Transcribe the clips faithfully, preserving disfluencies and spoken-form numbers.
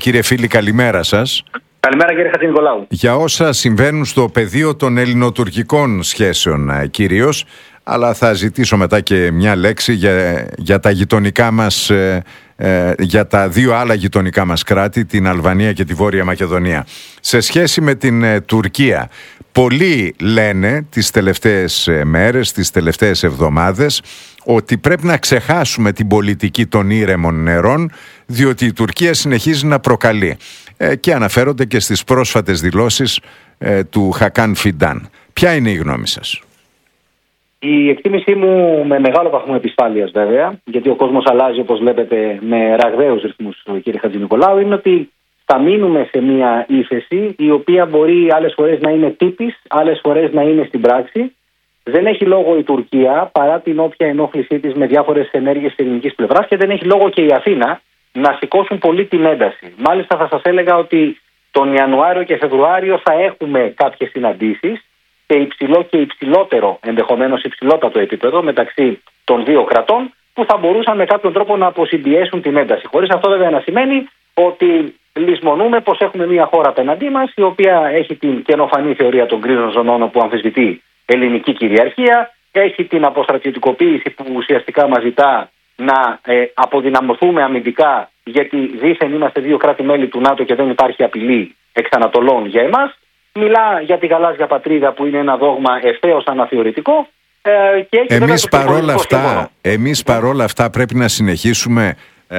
κύριε Φίλη, καλημέρα σας. Καλημέρα κύριε Χατζηνικολάου. Για όσα συμβαίνουν στο πεδίο των ελληνοτουρκικών σχέσεων κυρίως, αλλά θα ζητήσω μετά και μια λέξη για, για τα γειτονικά μας, ε, ε, για τα δύο άλλα γειτονικά μας κράτη, την Αλβανία και τη Βόρεια Μακεδονία. Σε σχέση με την ε, Τουρκία, πολλοί λένε τις τελευταίες μέρες, τις τελευταίες εβδομάδες, ότι πρέπει να ξεχάσουμε την πολιτική των ήρεμων νερών, διότι η Τουρκία συνεχίζει να προκαλεί. Ε, και αναφέρονται και στις πρόσφατες δηλώσεις ε, του Χακάν Φιντάν. Ποια είναι η γνώμη σας? Η εκτίμησή μου, με μεγάλο βαθμό επισφάλειας βέβαια, γιατί ο κόσμος αλλάζει όπως βλέπετε με ραγδαίους ρυθμούς, κύριε Χατζηνικολάου, είναι ότι θα μείνουμε σε μια ύφεση η οποία μπορεί άλλες φορές να είναι τύπης, άλλες φορές να είναι στην πράξη. Δεν έχει λόγο η Τουρκία, παρά την όποια ενόχλησή της με διάφορες ενέργειες της ελληνικής πλευράς, και δεν έχει λόγο και η Αθήνα να σηκώσουν πολύ την ένταση. Μάλιστα θα σας έλεγα ότι τον Ιανουάριο και Φεβρουάριο θα έχουμε κάποιες συναντήσεις σε υψηλό και υψηλότερο, ενδεχομένως υψηλότατο επίπεδο μεταξύ των δύο κρατών, που θα μπορούσαν με κάποιον τρόπο να αποσυμπιέσουν την ένταση. Χωρίς αυτό βέβαια να σημαίνει ότι λησμονούμε πως έχουμε μια χώρα απέναντί μας, η οποία έχει την καινοφανή θεωρία των γκρίζων ζωνών που αμφισβητεί ελληνική κυριαρχία, έχει την αποστρατιωτικοποίηση που ουσιαστικά μας ζητά να ε, αποδυναμωθούμε αμυντικά, γιατί δήθεν είμαστε δύο κράτη-μέλη του ΝΑΤΟ και δεν υπάρχει απειλή εξ Ανατολών για εμάς. Μιλά για τη γαλάζια πατρίδα που είναι ένα δόγμα ευθέως αναθεωρητικό. Ε, και έχει εμείς, παρόλα αυτά, εμείς παρόλα αυτά πρέπει να συνεχίσουμε ε,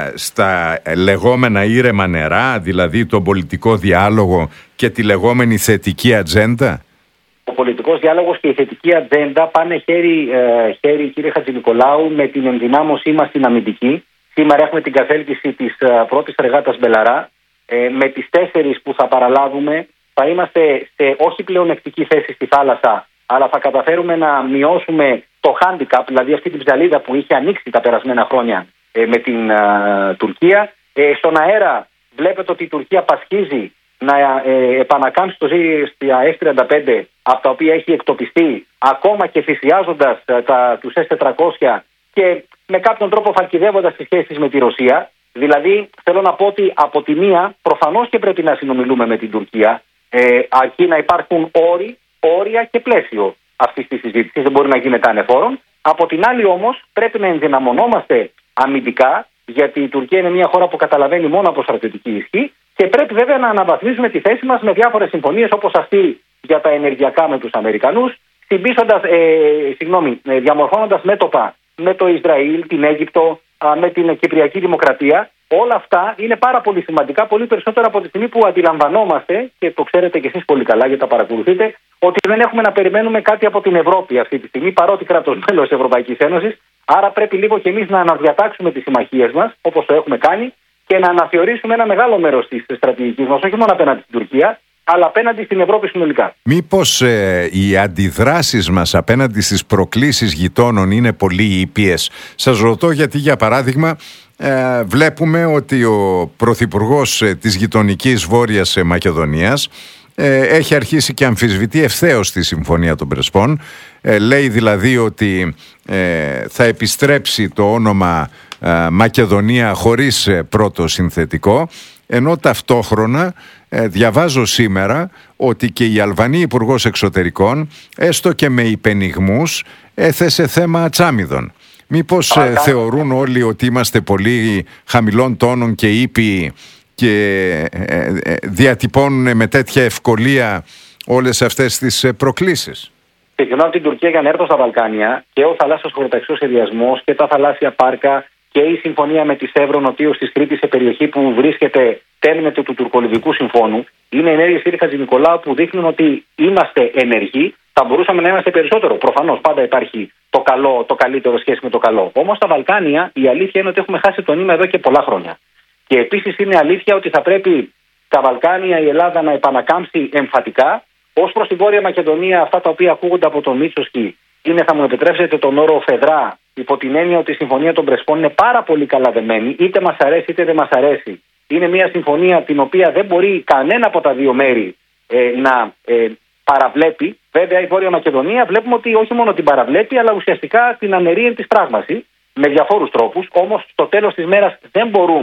στα λεγόμενα ήρεμα νερά, δηλαδή τον πολιτικό διάλογο και τη λεγόμενη θετική ατζέντα. Ο πολιτικός διάλογος και η θετική ατζέντα πάνε χέρι, ε, χέρι, κύριε Χατζηνικολάου, με την ενδυνάμωσή μας στην αμυντική. Σήμερα έχουμε την καθέλκυση της ε, πρώτης φρεγάτας Μπελαρά. Ε, με τις τέσσερις που θα παραλάβουμε θα είμαστε σε όχι πλεονεκτική θέση στη θάλασσα, αλλά θα καταφέρουμε να μειώσουμε το handicap, δηλαδή αυτή την ψαλίδα που είχε ανοίξει τα περασμένα χρόνια ε, με την ε, Τουρκία. Ε, στον αέρα βλέπετε ότι η Τουρκία πασχίζει να ε, επανακάμψει το ες τριάντα πέντε, από τα οποία έχει εκτοπιστεί, ακόμα και θυσιάζοντας ε, τα, τους ες τετρακόσια και με κάποιον τρόπο φαλκιδεύοντας τις σχέσεις με τη Ρωσία. Δηλαδή θέλω να πω ότι από τη μία προφανώς και πρέπει να συνομιλούμε με την Τουρκία, ε, αρκεί να υπάρχουν όροι, όρια και πλαίσιο αυτής της συζήτησης, δεν μπορεί να γίνεται ανεφόρον. Από την άλλη όμως πρέπει να ενδυναμωνόμαστε αμυντικά, γιατί η Τουρκία είναι μια χώρα που καταλαβαίνει μόνο από στρατιωτική ισχύ, και πρέπει βέβαια να αναβαθμίσουμε τη θέση μας με διάφορες συμφωνίες, όπως αυτή για τα ενεργειακά με τους Αμερικανούς, συμπίσοντας, ε, συγγνώμη, ε, διαμορφώνοντας μέτωπα με το Ισραήλ, την Αίγυπτο, α, με την Κυπριακή Δημοκρατία. Όλα αυτά είναι πάρα πολύ σημαντικά, πολύ περισσότερο από τη στιγμή που αντιλαμβανόμαστε, και το ξέρετε κι εσείς πολύ καλά γιατί τα παρακολουθείτε, ότι δεν έχουμε να περιμένουμε κάτι από την Ευρώπη αυτή τη στιγμή, παρότι κράτος μέλος της Ευρωπαϊκής Ένωσης. Άρα πρέπει λίγο κι εμείς να αναδιατάξουμε τις συμμαχίες μας, όπως το έχουμε κάνει, και να αναθεωρήσουμε ένα μεγάλο μέρος της στρατηγικής μας, όχι μόνο απέναντι στην Τουρκία, αλλά απέναντι στην Ευρώπη συνολικά. Μήπως ε, οι αντιδράσεις μας απέναντι στις προκλήσεις γειτόνων είναι πολύ ήπιες? Σας ρωτώ γιατί, για παράδειγμα, ε, βλέπουμε ότι ο Πρωθυπουργός ε, της γειτονικής Βόρειας Μακεδονίας ε, έχει αρχίσει και αμφισβητεί ευθέως τη Συμφωνία των Πρεσπών. Ε, λέει δηλαδή ότι ε, θα επιστρέψει το όνομα ε, Μακεδονία χωρίς ε, πρώτο συνθετικό, ενώ ταυτόχρονα ε, διαβάζω σήμερα ότι και η Αλβανή Υπουργός Εξωτερικών, έστω και με υπενιγμούς, έθεσε θέμα ατσάμιδων. Μήπως ε, θεωρούν όλοι ότι είμαστε πολύ χαμηλών τόνων και ήπιοι και ε, ε, διατυπώνουν με τέτοια ευκολία όλες αυτές τις ε, προκλήσεις? Ξεκινάω την Τουρκία για να έρθω στα Βαλκάνια, και ο θαλάσσιος χωροταξικός σχεδιασμός και τα θαλάσσια πάρκα και η συμφωνία με τη Σεύρο νοτίως της Κρήτης, σε περιοχή που βρίσκεται τέμνεται του Τουρκολιβικού Συμφώνου, είναι ενέργειες, κύριε Χατζηνικολάου, που δείχνουν ότι είμαστε ενεργοί. Θα μπορούσαμε να είμαστε περισσότερο. Προφανώς πάντα υπάρχει το καλό, το καλύτερο σχέση με το καλό. Όμως στα Βαλκάνια η αλήθεια είναι ότι έχουμε χάσει το νήμα εδώ και πολλά χρόνια. Και επίσης είναι αλήθεια ότι θα πρέπει στα Βαλκάνια η Ελλάδα να επανακάμψει εμφατικά. Ως προς τη Βόρεια Μακεδονία, αυτά τα οποία ακούγονται από τον Μίτσοσκι είναι, θα μου επιτρέψετε τον όρο φεδρά, υπό την έννοια ότι η Συμφωνία των Πρεσπών είναι πάρα πολύ καλά δεμένη, είτε μας αρέσει είτε δεν μας αρέσει. Είναι μια συμφωνία την οποία δεν μπορεί κανένα από τα δύο μέρη ε, να ε, παραβλέπει. Βέβαια, η Βόρεια Μακεδονία βλέπουμε ότι όχι μόνο την παραβλέπει, αλλά ουσιαστικά την αναιρεί εν της πράγμαση με διαφόρους τρόπους. Όμως, στο τέλος της μέρας δεν μπορούν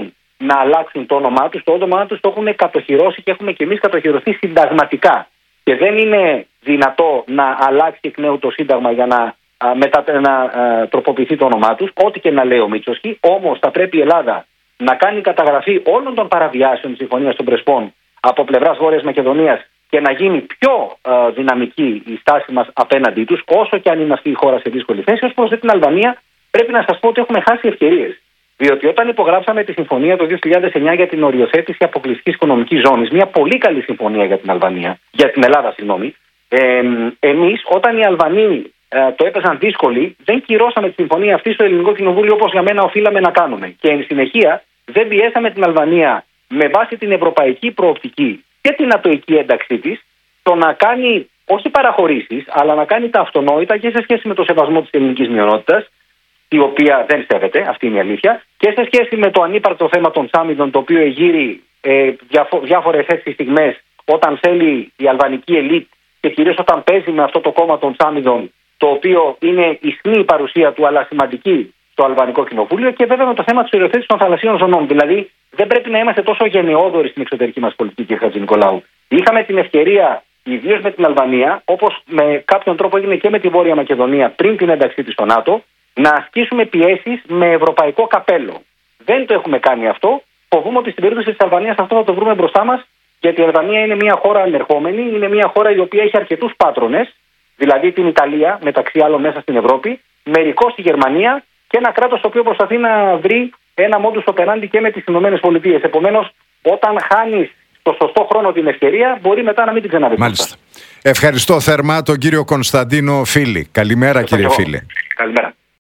να αλλάξουν το όνομά τους. Το όνομά τους το έχουν κατοχυρώσει και έχουμε και εμείς κατοχυρωθεί συνταγματικά. Και δεν είναι δυνατό να αλλάξει εκ νέου το Σύνταγμα για να, α, μετα, να α, τροποποιηθεί το όνομά τους, ό,τι και να λέει ο Μητσοτάκης. Όμως θα πρέπει η Ελλάδα να κάνει καταγραφή όλων των παραβιάσεων της Συμφωνίας των Πρεσπών από πλευράς Βόρειας Μακεδονίας και να γίνει πιο α, δυναμική η στάση μας απέναντί τους, όσο και αν είναι αυτή η χώρα σε δύσκολη θέση. Ως προς την Αλβανία, πρέπει να σας πω ότι έχουμε χάσει ευκαιρίες. Διότι όταν υπογράψαμε τη συμφωνία το δύο χιλιάδες εννιά για την οριοθέτηση αποκλειστικής οικονομικής ζώνης, μια πολύ καλή συμφωνία για την Αλβανία, για την Ελλάδα, συγγνώμη, ε, εμείς όταν οι Αλβανοί ε, το έπαιζαν δύσκολοι, δεν κυρώσαμε τη συμφωνία αυτή στο Ελληνικό Κοινοβούλιο όπως για μένα οφείλαμε να κάνουμε. Και εν συνεχεία δεν πιέσαμε την Αλβανία με βάση την ευρωπαϊκή προοπτική και την ατοική ένταξή της, το να κάνει όχι παραχωρήσεις, αλλά να κάνει τα αυτονόητα και σε σχέση με το σεβασμό της ελληνικής μειονότητας, η οποία δεν σέβεται, αυτή είναι η αλήθεια, και σε σχέση με το ανύπαρκτο θέμα των Σάμιδων, το οποίο εγείρει ε, διάφο- διάφορες έτσι στιγμές όταν θέλει η αλβανική ελίτ και κυρίως όταν παίζει με αυτό το κόμμα των Σάμιδων, το οποίο είναι ισχνή η παρουσία του, αλλά σημαντική στο Αλβανικό Κοινοβούλιο, και βέβαια με το θέμα της οριοθέτησης των θαλασσίων ζωνών. Δηλαδή, δεν πρέπει να είμαστε τόσο γενναιόδοροι στην εξωτερική μας πολιτική, κύριε Χατζηνικολάου. Είχαμε την ευκαιρία, ιδίως με την Αλβανία, όπως με κάποιον τρόπο έγινε και με τη Βόρεια Μακεδονία πριν την ένταξή της στο ΝΑΤΟ, να ασκήσουμε πιέσεις με ευρωπαϊκό καπέλο. Δεν το έχουμε κάνει αυτό. Φοβούμαι ότι στην περίπτωση της Αλβανίας αυτό θα το βρούμε μπροστά μας, γιατί η Αλβανία είναι μια χώρα ανερχόμενη, είναι μια χώρα η οποία έχει αρκετούς πάτρονες, δηλαδή την Ιταλία, μεταξύ άλλων μέσα στην Ευρώπη, μερικώς τη Γερμανία και ένα κράτος το οποίο προσπαθεί να βρει ένα modus operandi και με τις ΗΠΑ. Επομένως, όταν χάνεις στο σωστό χρόνο την ευκαιρία, μπορεί μετά να μην την ξαναβρει. Μάλιστα. Ευχαριστώ θερμά τον κύριο Κωνσταντίνο Φίλη. Καλημέρα, κύριε Φίλη. Καλημέρα.